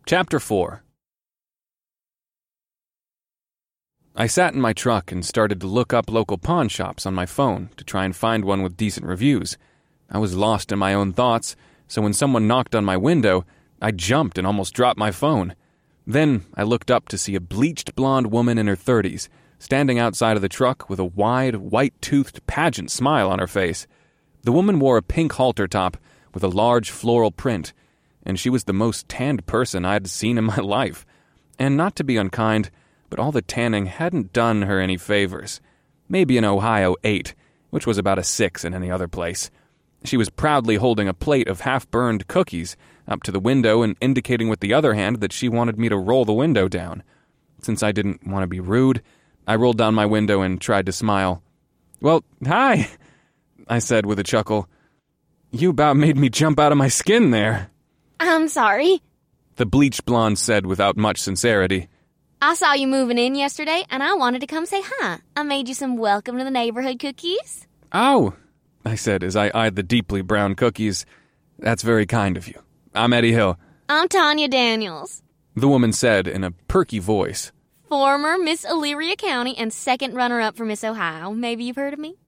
Chapter 4. I sat in my truck and started to look up local pawn shops on my phone to try and find one with decent reviews. I was lost in my own thoughts, so when someone knocked on my window, I jumped and almost dropped my phone. Then I looked up to see a bleached blonde woman in her 30s, standing outside of the truck with a wide, white-toothed pageant smile on her face. The woman wore a pink halter top with a large floral print, and she was the most tanned person I'd seen in my life. And not to be unkind, but all the tanning hadn't done her any favors. Maybe an Ohio 8, which was about a 6 in any other place. She was proudly holding a plate of half-burned cookies up to the window and indicating with the other hand that she wanted me to roll the window down. Since I didn't want to be rude, I rolled down my window and tried to smile. "Well, hi," I said with a chuckle. "You about made me jump out of my skin there." "I'm sorry," the bleached blonde said without much sincerity. "I saw you moving in yesterday, and I wanted to come say hi. I made you some welcome to the neighborhood cookies." "Oh," I said as I eyed the deeply brown cookies. "That's very kind of you. I'm Eddie Hill." "I'm Tanya Daniels," the woman said in a perky voice. "Former Miss Elyria County and second runner-up for Miss Ohio. Maybe you've heard of me?"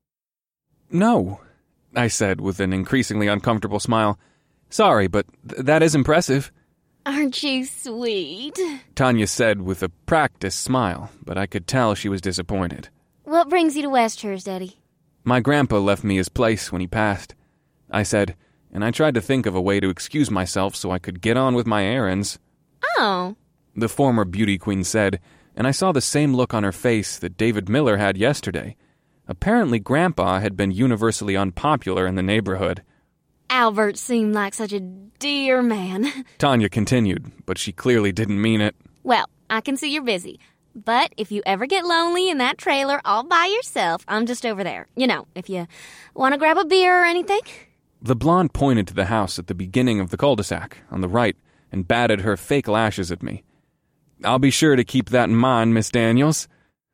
"No," I said with an increasingly uncomfortable smile. "Sorry, but that is impressive." "Aren't you sweet?" Tanya said with a practiced smile, but I could tell she was disappointed. "What brings you to Westhurst, Eddie?" "My grandpa left me his place when he passed," I said, and I tried to think of a way to excuse myself so I could get on with my errands. "Oh," the former beauty queen said, and I saw the same look on her face that David Miller had yesterday. Apparently Grandpa had been universally unpopular in the neighborhood. "Albert seemed like such a dear man," Tanya continued, but she clearly didn't mean it. "Well, I can see you're busy. But if you ever get lonely in that trailer all by yourself, I'm just over there. You know, if you want to grab a beer or anything." The blonde pointed to the house at the beginning of the cul-de-sac, on the right, and batted her fake lashes at me. "I'll be sure to keep that in mind, Miss Daniels,"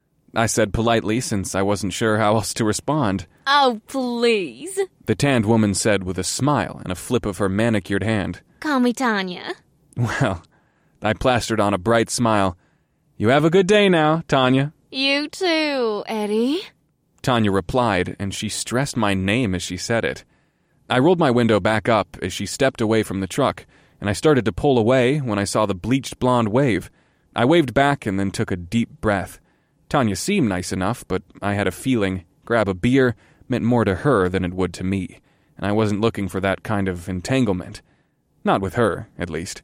I said politely, since I wasn't sure how else to respond. "Oh, please," the tanned woman said with a smile and a flip of her manicured hand. "Call me Tanya." Well, I plastered on a bright smile. "You have a good day now, Tanya." "You too, Eddie," Tanya replied, and she stressed my name as she said it. I rolled my window back up as she stepped away from the truck, and I started to pull away when I saw the bleached blonde wave. I waved back and then took a deep breath. Tanya seemed nice enough, but I had a feeling grab a beer meant more to her than it would to me, and I wasn't looking for that kind of entanglement. Not with her, at least.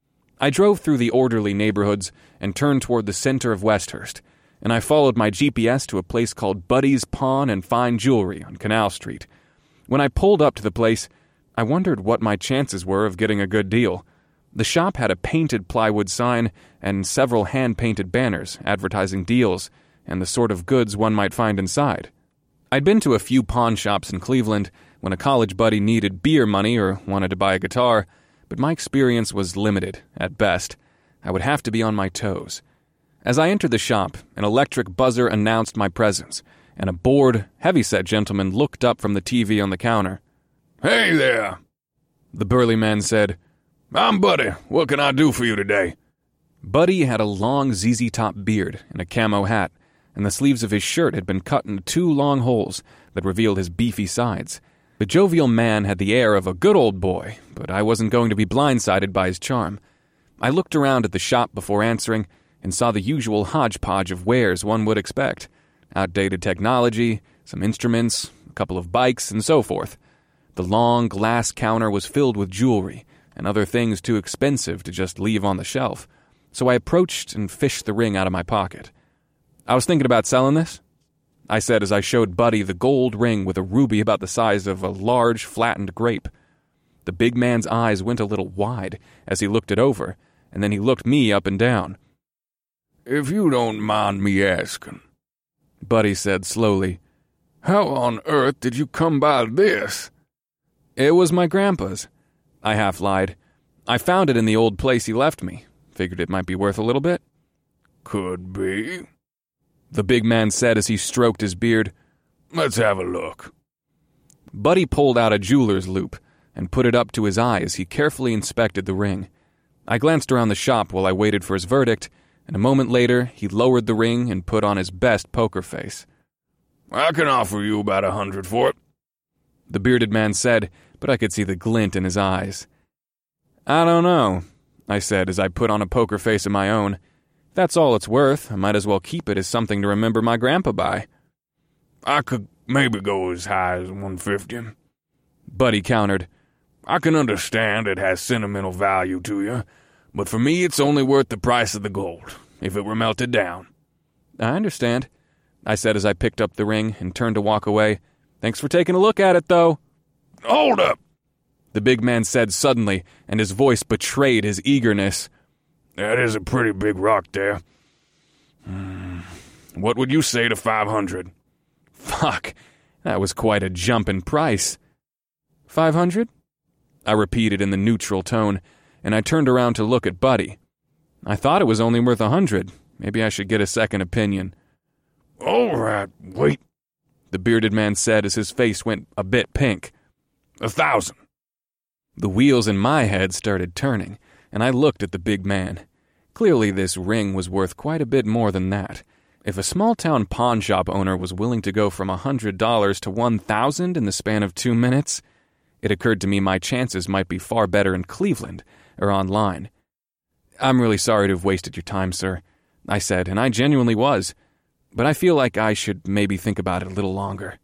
I drove through the orderly neighborhoods and turned toward the center of Westhurst, and I followed my GPS to a place called Buddy's Pawn and Fine Jewelry on Canal Street. When I pulled up to the place, I wondered what my chances were of getting a good deal. The shop had a painted plywood sign and several hand-painted banners advertising deals and the sort of goods one might find inside. I'd been to a few pawn shops in Cleveland when a college buddy needed beer money or wanted to buy a guitar, but my experience was limited, at best. I would have to be on my toes. As I entered the shop, an electric buzzer announced my presence, and a bored, heavy-set gentleman looked up from the TV on the counter. "Hey there," the burly man said. "I'm Buddy. What can I do for you today?" Buddy had a long ZZ-top beard and a camo hat, and the sleeves of his shirt had been cut into 2 long holes that revealed his beefy sides. The jovial man had the air of a good old boy, but I wasn't going to be blindsided by his charm. I looked around at the shop before answering and saw the usual hodgepodge of wares one would expect. Outdated technology, some instruments, a couple of bikes, and so forth. The long glass counter was filled with jewelry and other things too expensive to just leave on the shelf, so I approached and fished the ring out of my pocket. "I was thinking about selling this," I said as I showed Buddy the gold ring with a ruby about the size of a large, flattened grape. The big man's eyes went a little wide as he looked it over, and then he looked me up and down. "If you don't mind me asking," Buddy said slowly, "how on earth did you come by this?" "It was my grandpa's," I half lied. "I found it in the old place he left me. Figured it might be worth a little bit." "Could be," the big man said as he stroked his beard. "Let's have a look." Buddy pulled out a jeweler's loop and put it up to his eye as he carefully inspected the ring. I glanced around the shop while I waited for his verdict, and a moment later, he lowered the ring and put on his best poker face. I can offer you about 100 for it, the bearded man said, but I could see the glint in his eyes. I don't know, I said as I put on a poker face of my own. If that's all it's worth, I might as well keep it as something to remember my grandpa by. I could maybe go as high as 150. Buddy countered. I can understand it has sentimental value to you, but for me it's only worth the price of the gold, if it were melted down. I understand, I said as I picked up the ring and turned to walk away. Thanks for taking a look at it, though. Hold up, the big man said suddenly, and his voice betrayed his eagerness. That is a pretty big rock there. What would you say to 500? Fuck, that was quite a jump in price. 500? I repeated in the neutral tone, and I turned around to look at Buddy. I thought it was only worth 100. Maybe I should get a second opinion. All right, wait, the bearded man said as his face went a bit pink. 1,000. The wheels in my head started turning, and I looked at the big man. Clearly this ring was worth quite a bit more than that. If a small-town pawn shop owner was willing to go from $100 to 1,000 in the span of 2 minutes, it occurred to me my chances might be far better in Cleveland or online. I'm really sorry to have wasted your time, sir, I said, and I genuinely was. But I feel like I should maybe think about it a little longer.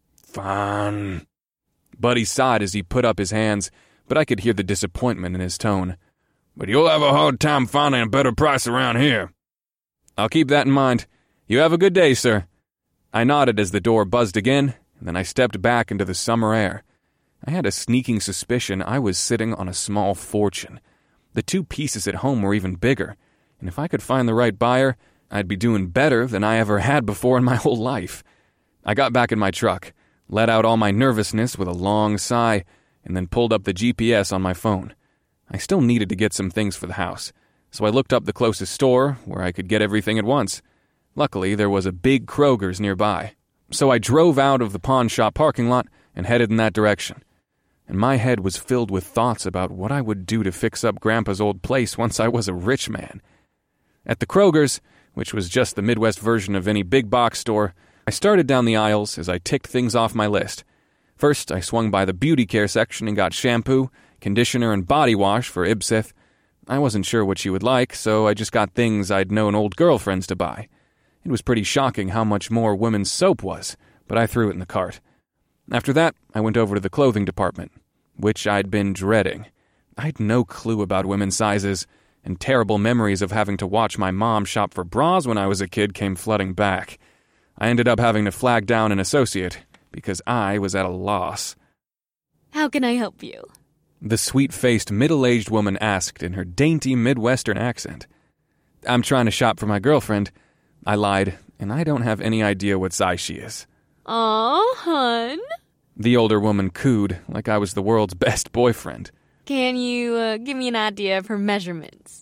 Fine. Buddy sighed as he put up his hands, but I could hear the disappointment in his tone. But you'll have a hard time finding a better price around here. I'll keep that in mind. You have a good day, sir. I nodded as the door buzzed again, and then I stepped back into the summer air. I had a sneaking suspicion I was sitting on a small fortune. The 2 pieces at home were even bigger, and if I could find the right buyer, I'd be doing better than I ever had before in my whole life. I got back in my truck, let out all my nervousness with a long sigh, and then pulled up the GPS on my phone. I still needed to get some things for the house, so I looked up the closest store where I could get everything at once. Luckily, there was a big Kroger's nearby, so I drove out of the pawn shop parking lot and headed in that direction. And my head was filled with thoughts about what I would do to fix up Grandpa's old place once I was a rich man. At the Kroger's, which was just the Midwest version of any big box store, I started down the aisles as I ticked things off my list. First, I swung by the beauty care section and got shampoo, conditioner, and body wash for Ibsith. I wasn't sure what she would like, so I just got things I'd known old girlfriends to buy. It was pretty shocking how much more women's soap was, but I threw it in the cart. After that, I went over to the clothing department, which I'd been dreading. I'd no clue about women's sizes, and terrible memories of having to watch my mom shop for bras when I was a kid came flooding back. I ended up having to flag down an associate, because I was at a loss. How can I help you? The sweet-faced, middle-aged woman asked in her dainty Midwestern accent. I'm trying to shop for my girlfriend, I lied, and I don't have any idea what size she is. Aw, hun. The older woman cooed like I was the world's best boyfriend. Can you give me an idea of her measurements?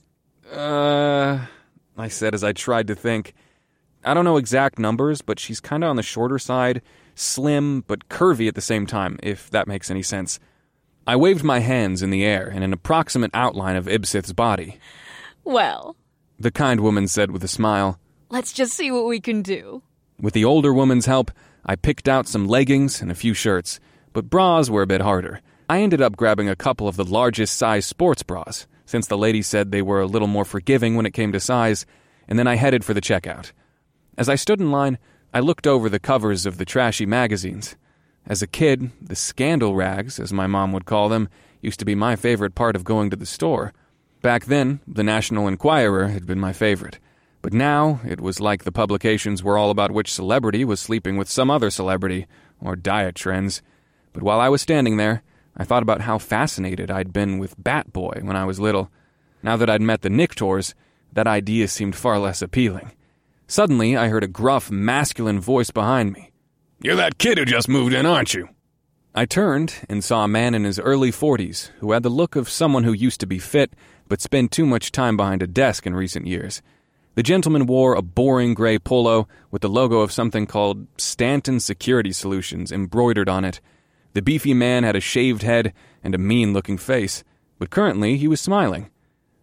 I said as I tried to think. I don't know exact numbers, but she's kind of on the shorter side, slim but curvy at the same time, if that makes any sense. I waved my hands in the air in an approximate outline of Ibsith's body. Well, the kind woman said with a smile. Let's just see what we can do. With the older woman's help, I picked out some leggings and a few shirts, but bras were a bit harder. I ended up grabbing a couple of the largest size sports bras, since the lady said they were a little more forgiving when it came to size, and then I headed for the checkout. As I stood in line, I looked over the covers of the trashy magazines. As a kid, the scandal rags, as my mom would call them, used to be my favorite part of going to the store. Back then, the National Enquirer had been my favorite. But now, it was like the publications were all about which celebrity was sleeping with some other celebrity, or diet trends. But while I was standing there, I thought about how fascinated I'd been with Bat Boy when I was little. Now that I'd met the Nicktors, that idea seemed far less appealing. Suddenly, I heard a gruff, masculine voice behind me. You're that kid who just moved in, aren't you? I turned and saw a man in his early 40s who had the look of someone who used to be fit but spent too much time behind a desk in recent years. The gentleman wore a boring gray polo with the logo of something called Stanton Security Solutions embroidered on it. The beefy man had a shaved head and a mean-looking face, but currently he was smiling.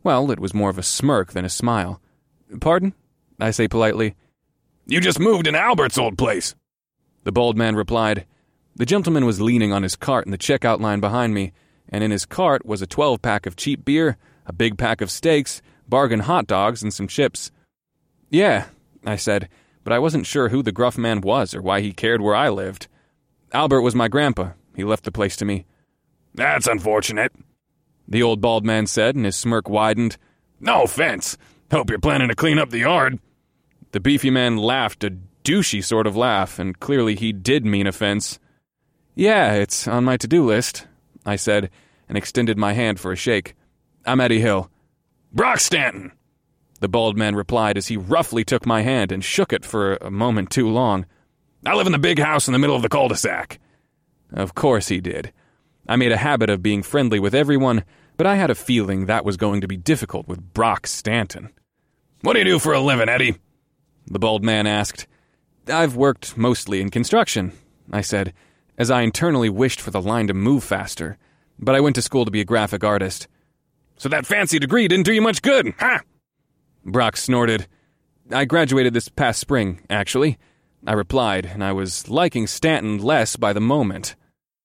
Well, it was more of a smirk than a smile. "Pardon?" I say politely. "You just moved in Albert's old place," the bald man replied. The gentleman was leaning on his cart in the checkout line behind me, and in his cart was a 12-pack of cheap beer, a big pack of steaks, bargain hot dogs, and some chips. "Yeah," I said, but I wasn't sure who the gruff man was or why he cared where I lived. "Albert was my grandpa. He left the place to me." "That's unfortunate," the old bald man said, and his smirk widened. "No offense. Hope you're planning to clean up the yard." The beefy man laughed, a douchey sort of laugh, and clearly he did mean offense. "Yeah, it's on my to-do list," I said, and extended my hand for a shake. "I'm Eddie Hill." "Brock Stanton," the bald man replied as he roughly took my hand and shook it for a moment too long. "I live in the big house in the middle of the cul-de-sac." Of course he did. I made a habit of being friendly with everyone, but I had a feeling that was going to be difficult with Brock Stanton. "What do you do for a living, Eddie?" the bald man asked. "I've worked mostly in construction," I said, as I internally wished for the line to move faster. But I went to school to be a graphic artist. "So that fancy degree didn't do you much good, huh?" Brock snorted. "I graduated this past spring, actually," I replied, and I was liking Stanton less by the moment.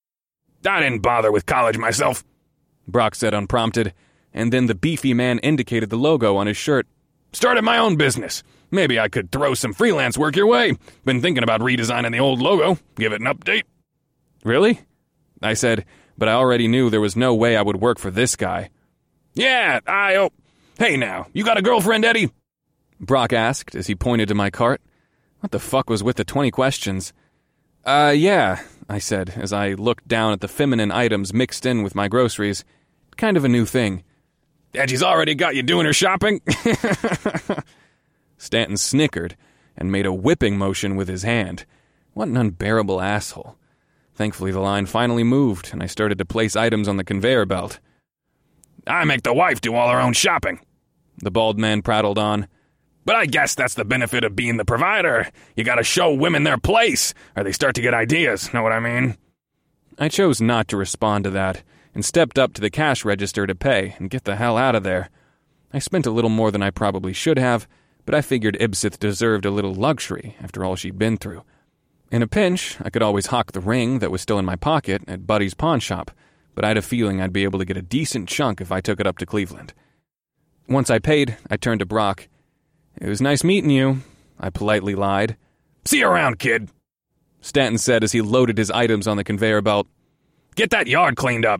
"I didn't bother with college myself," Brock said unprompted, and then the beefy man indicated the logo on his shirt. "Started my own business. Maybe I could throw some freelance work your way. Been thinking about redesigning the old logo. Give it an update." "Really?" I said, but I already knew there was no way I would work for this guy. "Yeah, Hey now, you got a girlfriend, Eddie?" Brock asked as he pointed to my cart. What the fuck was with the 20 questions? Yeah, I said as I looked down at the feminine items mixed in with my groceries. Kind of a new thing. "And she's already got you doing her shopping?" Stanton snickered and made a whipping motion with his hand. What an unbearable asshole. Thankfully, the line finally moved, and I started to place items on the conveyor belt. "I make the wife do all her own shopping," the bald man prattled on. "But I guess that's the benefit of being the provider. You gotta show women their place, or they start to get ideas, know what I mean?" I chose not to respond to that, and stepped up to the cash register to pay and get the hell out of there. I spent a little more than I probably should have, but I figured Ibseth deserved a little luxury after all she'd been through. In a pinch, I could always hawk the ring that was still in my pocket at Buddy's pawn shop, but I had a feeling I'd be able to get a decent chunk if I took it up to Cleveland. Once I paid, I turned to Brock. "It was nice meeting you," I politely lied. "See you around, kid," Stanton said as he loaded his items on the conveyor belt. "Get that yard cleaned up."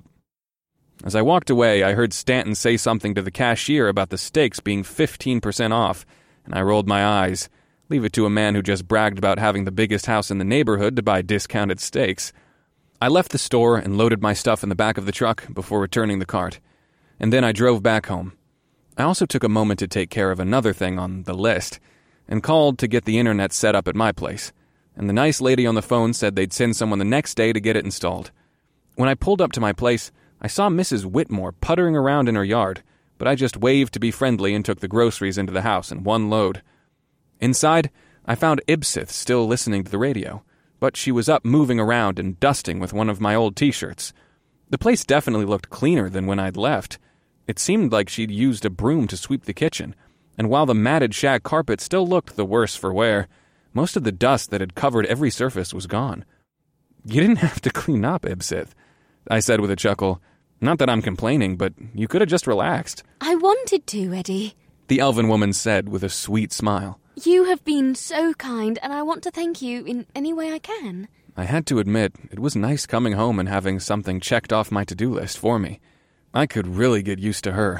As I walked away, I heard Stanton say something to the cashier about the steaks being 15% off, and I rolled my eyes. Leave it to a man who just bragged about having the biggest house in the neighborhood to buy discounted steaks. I left the store and loaded my stuff in the back of the truck before returning the cart, and then I drove back home. I also took a moment to take care of another thing on the list, and called to get the internet set up at my place, and the nice lady on the phone said they'd send someone the next day to get it installed. When I pulled up to my place, I saw Mrs. Whitmore puttering around in her yard, but I just waved to be friendly and took the groceries into the house in one load. Inside, I found Ibseth still listening to the radio, but she was up moving around and dusting with one of my old t-shirts. The place definitely looked cleaner than when I'd left. It seemed like she'd used a broom to sweep the kitchen, and while the matted shag carpet still looked the worse for wear, most of the dust that had covered every surface was gone. "You didn't have to clean up, Ibseth," I said with a chuckle. "Not that I'm complaining, but you could have just relaxed." I wanted to, Eddie. The elven woman said with a sweet smile. You have been so kind, and I want to thank you in any way I can. I had to admit, it was nice coming home and having something checked off my to-do list for me. I could really get used to her.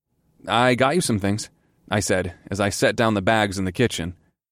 "I got you some things," I said, as I set down the bags in the kitchen.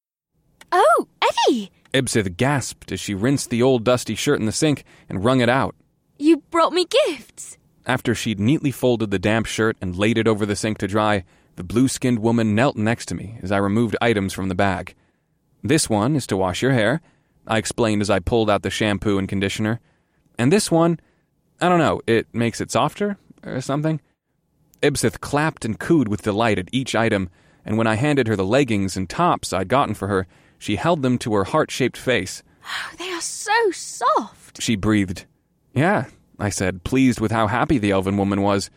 Oh, Eddie! Ibseth gasped as she rinsed the old dusty shirt in the sink and wrung it out. You brought me gifts! After she'd neatly folded the damp shirt and laid it over the sink to dry, the blue-skinned woman knelt next to me as I removed items from the bag. "This one is to wash your hair," I explained as I pulled out the shampoo and conditioner. "And this one, I don't know, it makes it softer or something?" Ibseth clapped and cooed with delight at each item, and when I handed her the leggings and tops I'd gotten for her, she held them to her heart-shaped face. Oh, they are so soft, she breathed. "Yeah," I said, pleased with how happy the elven woman was.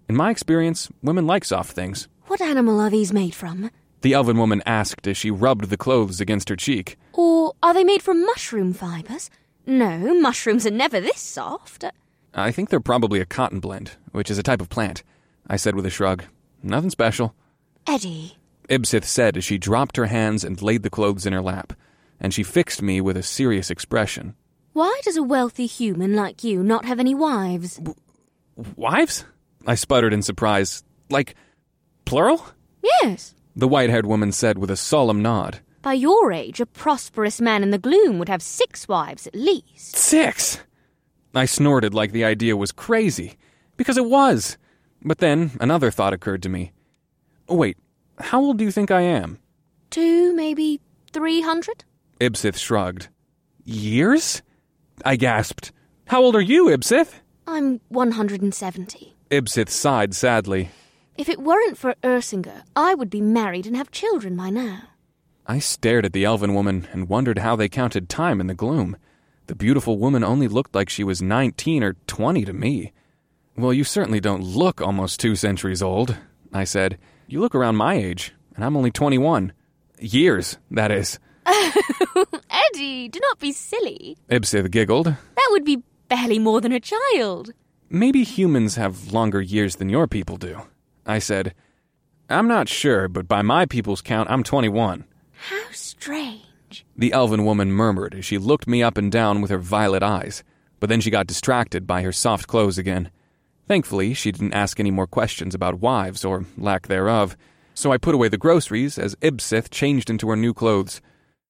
In my experience, women like soft things. What animal are these made from? The elven woman asked as she rubbed the clothes against her cheek. Or are they made from mushroom fibres? No, mushrooms are never this soft. I think they're probably a cotton blend, which is a type of plant, I said with a shrug. Nothing special. Eddie. Ibsith said as she dropped her hands and laid the clothes in her lap, and she fixed me with a serious expression. Why does a wealthy human like you not have any wives? Wives? I sputtered in surprise. Like, plural? Yes. The white-haired woman said with a solemn nod. By your age, a prosperous man in the gloom would have 6 wives at least. 6? I snorted like the idea was crazy, because it was. But then another thought occurred to me. Wait, how old do you think I am? 2, maybe 300? Ibsith shrugged. Years? I gasped. How old are you, Ibsith? I'm 170. Ibsith sighed sadly. If it weren't for Ersinger, I would be married and have children by now. I stared at the elven woman and wondered how they counted time in the gloom. The beautiful woman only looked like she was 19 or 20 to me. Well, you certainly don't look almost 2 centuries old, I said. You look around my age, and I'm only 21. Years, that is. Eddie, do not be silly. Ibsith giggled. That would be barely more than a child. Maybe humans have longer years than your people do, I said. I'm not sure, but by my people's count, I'm 21. How strange. The elven woman murmured as she looked me up and down with her violet eyes, but then she got distracted by her soft clothes again. Thankfully, she didn't ask any more questions about wives or lack thereof, so I put away the groceries as Ibsith changed into her new clothes.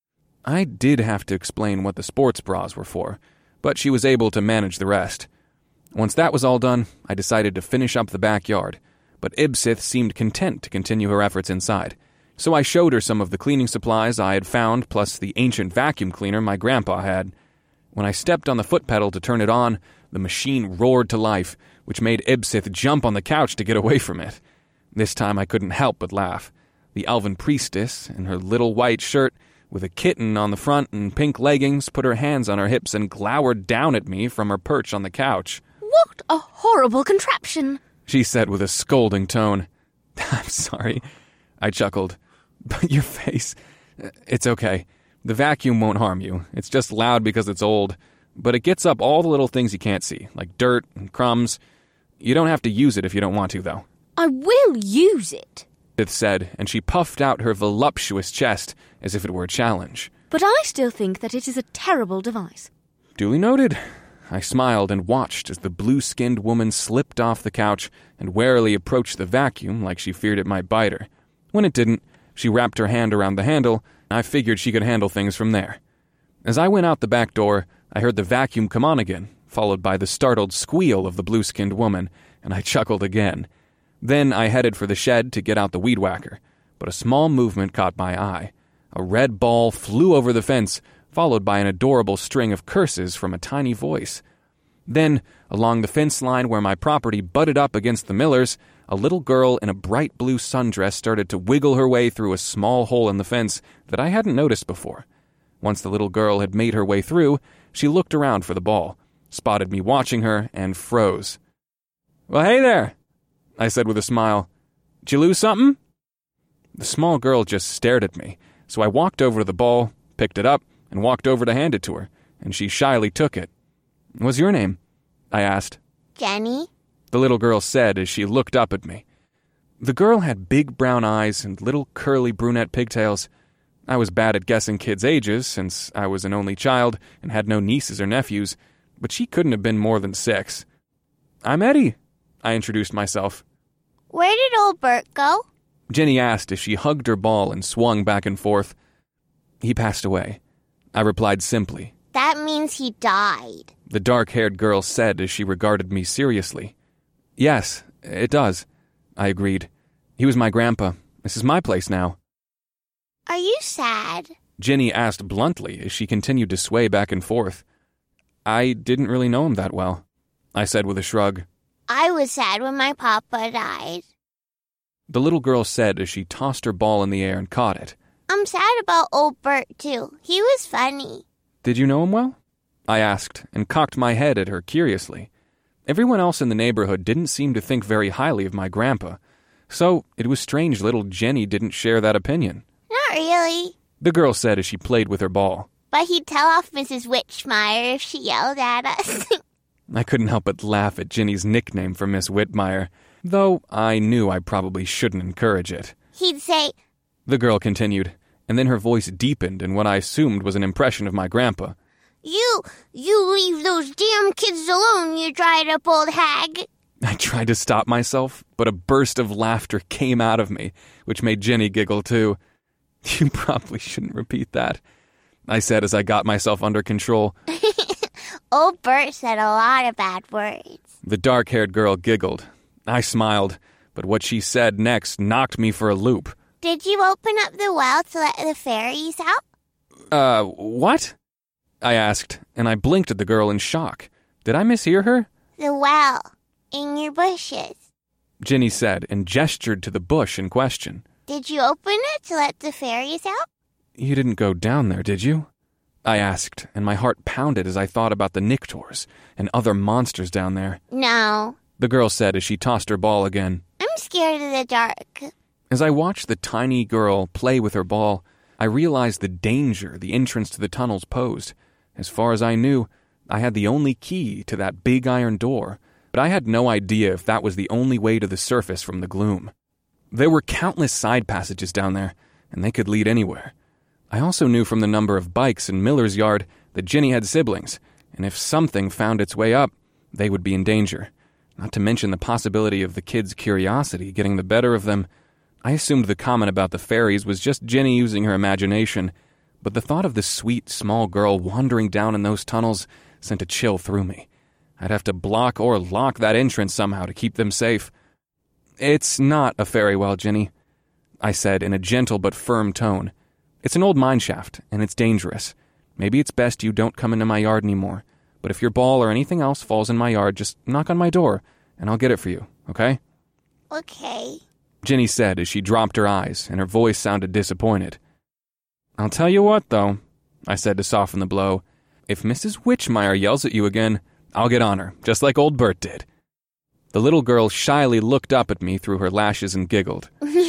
I did have to explain what the sports bras were for, but she was able to manage the rest. Once that was all done, I decided to finish up the backyard, but Ibsith seemed content to continue her efforts inside, so I showed her some of the cleaning supplies I had found plus the ancient vacuum cleaner my grandpa had. When I stepped on the foot pedal to turn it on, the machine roared to life, which made Ibsith jump on the couch to get away from it. This time I couldn't help but laugh. The elven priestess, in her little white shirt, with a kitten on the front and pink leggings, put her hands on her hips and glowered down at me from her perch on the couch. What a horrible contraption, she said with a scolding tone. I'm sorry, I chuckled. But your face, it's okay. The vacuum won't harm you. It's just loud because it's old. But it gets up all the little things you can't see, like dirt and crumbs. You don't have to use it if you don't want to, though. I will use it, Beth said, and she puffed out her voluptuous chest as if it were a challenge. But I still think that it is a terrible device. Duly noted. I smiled and watched as the blue-skinned woman slipped off the couch and warily approached the vacuum like she feared it might bite her. When it didn't, she wrapped her hand around the handle, and I figured she could handle things from there. As I went out the back door, I heard the vacuum come on again, followed by the startled squeal of the blue-skinned woman, and I chuckled again. Then I headed for the shed to get out the weed whacker, but a small movement caught my eye. A red ball flew over the fence, followed by an adorable string of curses from a tiny voice. Then, along the fence line where my property butted up against the Millers, a little girl in a bright blue sundress started to wiggle her way through a small hole in the fence that I hadn't noticed before. Once the little girl had made her way through, she looked around for the ball, spotted me watching her, and froze. "Well, hey there," I said with a smile. "Did you lose something?" The small girl just stared at me, so I walked over to the ball, picked it up, and walked over to hand it to her, and she shyly took it. "What's your name?" I asked. "Jenny," the little girl said as she looked up at me. The girl had big brown eyes and little curly brunette pigtails. I was bad at guessing kids' ages, since I was an only child and had no nieces or nephews, but she couldn't have been more than 6. "I'm Eddie," I introduced myself. "Where did old Bert go?" Jenny asked as she hugged her ball and swung back and forth. "He passed away," I replied simply. "That means he died." The dark-haired girl said as she regarded me seriously. "Yes, it does," I agreed. "He was my grandpa. This is my place now." "Are you sad?" Jenny asked bluntly as she continued to sway back and forth. "I didn't really know him that well," I said with a shrug. "I was sad when my papa died." The little girl said as she tossed her ball in the air and caught it. "I'm sad about old Bert, too. He was funny." "Did you know him well?" I asked and cocked my head at her curiously. Everyone else in the neighborhood didn't seem to think very highly of my grandpa, so it was strange little Jenny didn't share that opinion. Not really. The girl said as she played with her ball. But he'd tell off Mrs. Witchmeyer if she yelled at us. I couldn't help but laugh at Ginny's nickname for Miss Whitmire, though I knew I probably shouldn't encourage it. He'd say, The girl continued, and then her voice deepened in what I assumed was an impression of my grandpa. You leave those damn kids alone, you dried-up old hag. I tried to stop myself, but a burst of laughter came out of me, which made Jenny giggle too. You probably shouldn't repeat that, I said as I got myself under control. Old Bert said a lot of bad words. The dark-haired girl giggled. I smiled, but what she said next knocked me for a loop. Did you open up the well to let the fairies out? What? I asked, and I blinked at the girl in shock. Did I mishear her? The well. In your bushes. Ginny said, and gestured to the bush in question. Did you open it to let the fairies out? You didn't go down there, did you? I asked, and my heart pounded as I thought about the Nictors and other monsters down there. No. The girl said as she tossed her ball again. I'm scared of the dark. As I watched the tiny girl play with her ball, I realized the danger the entrance to the tunnels posed. As far as I knew, I had the only key to that big iron door, but I had no idea if that was the only way to the surface from the gloom. There were countless side passages down there, and they could lead anywhere. I also knew from the number of bikes in Miller's yard that Ginny had siblings, and if something found its way up, they would be in danger. Not to mention the possibility of the kids' curiosity getting the better of them. I assumed the comment about the fairies was just Ginny using her imagination, but the thought of the sweet, small girl wandering down in those tunnels sent a chill through me. I'd have to block or lock that entrance somehow to keep them safe. It's not a fairy well, Ginny, I said in a gentle but firm tone. It's an old mine shaft, and it's dangerous. Maybe it's best you don't come into my yard anymore, but if your ball or anything else falls in my yard, just knock on my door, and I'll get it for you, okay? Okay. Ginny said as she dropped her eyes, and her voice sounded disappointed. I'll tell you what, though, I said to soften the blow. If Mrs. Witchmeyer yells at you again, I'll get on her, just like old Bert did. The little girl shyly looked up at me through her lashes and giggled.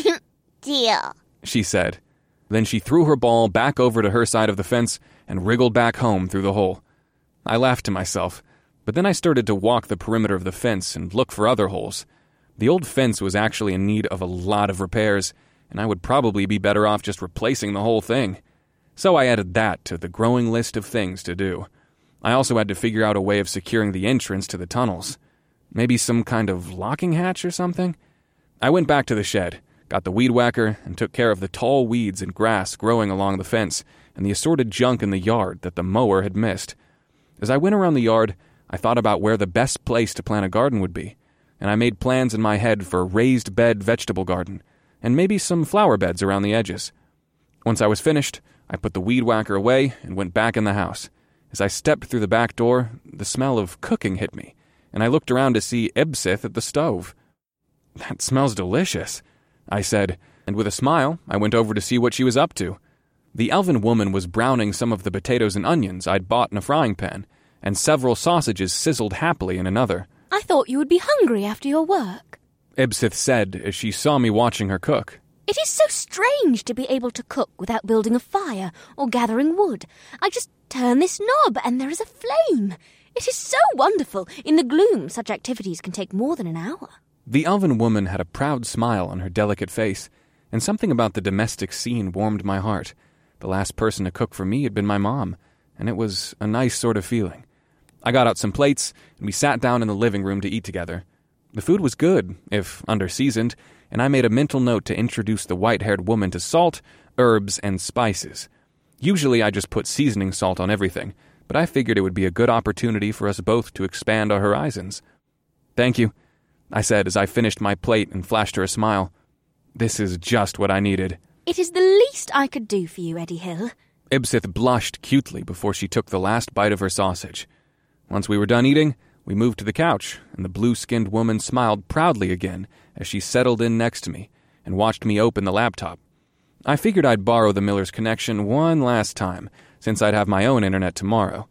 Deal, she said. Then she threw her ball back over to her side of the fence and wriggled back home through the hole. I laughed to myself, but then I started to walk the perimeter of the fence and look for other holes. The old fence was actually in need of a lot of repairs, and I would probably be better off just replacing the whole thing. So I added that to the growing list of things to do. I also had to figure out a way of securing the entrance to the tunnels. Maybe some kind of locking hatch or something? I went back to the shed, got the weed whacker, and took care of the tall weeds and grass growing along the fence and the assorted junk in the yard that the mower had missed. As I went around the yard, I thought about where the best place to plant a garden would be, and I made plans in my head for a raised bed vegetable garden, and maybe some flower beds around the edges. Once I was finished, I put the weed whacker away and went back in the house. As I stepped through the back door, the smell of cooking hit me, and I looked around to see Ebsith at the stove. That smells delicious, I said, and with a smile, I went over to see what she was up to. The elven woman was browning some of the potatoes and onions I'd bought in a frying pan, and several sausages sizzled happily in another. I thought you would be hungry after your work, Ebsith said as she saw me watching her cook. It is so strange to be able to cook without building a fire or gathering wood. I just turn this knob and there is a flame. It is so wonderful. In the gloom, such activities can take more than an hour. The elven woman had a proud smile on her delicate face, and something about the domestic scene warmed my heart. The last person to cook for me had been my mom, and it was a nice sort of feeling. I got out some plates, and we sat down in the living room to eat together. The food was good, if under-seasoned, and I made a mental note to introduce the white-haired woman to salt, herbs, and spices. Usually I just put seasoning salt on everything, but I figured it would be a good opportunity for us both to expand our horizons. Thank you, I said as I finished my plate and flashed her a smile. This is just what I needed. It is the least I could do for you, Eddie Hill. Ebsith blushed cutely before she took the last bite of her sausage. Once we were done eating, we moved to the couch, and the blue-skinned woman smiled proudly again as she settled in next to me and watched me open the laptop. I figured I'd borrow the Miller's connection one last time, since I'd have my own internet tomorrow.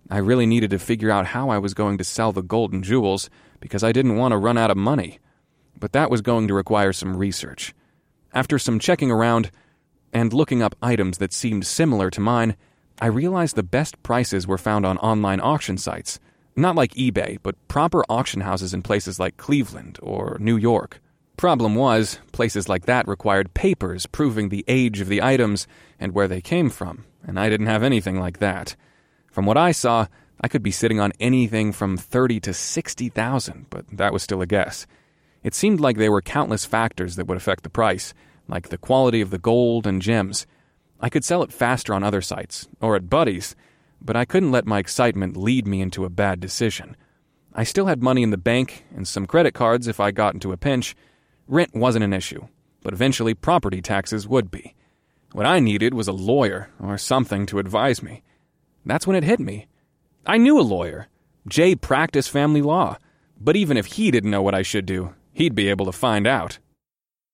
I really needed to figure out how I was going to sell the gold and jewels because I didn't want to run out of money. But that was going to require some research. After some checking around and looking up items that seemed similar to mine, I realized the best prices were found on online auction sites. Not like eBay, but proper auction houses in places like Cleveland or New York. Problem was, places like that required papers proving the age of the items and where they came from, and I didn't have anything like that. From what I saw, I could be sitting on anything from $30,000 to $60,000, but that was still a guess. It seemed like there were countless factors that would affect the price, like the quality of the gold and gems. I could sell it faster on other sites, or at Buddy's, but I couldn't let my excitement lead me into a bad decision. I still had money in the bank and some credit cards if I got into a pinch. Rent wasn't an issue, but eventually property taxes would be. What I needed was a lawyer or something to advise me. That's when it hit me. I knew a lawyer. Jay practiced family law, but even if he didn't know what I should do, he'd be able to find out.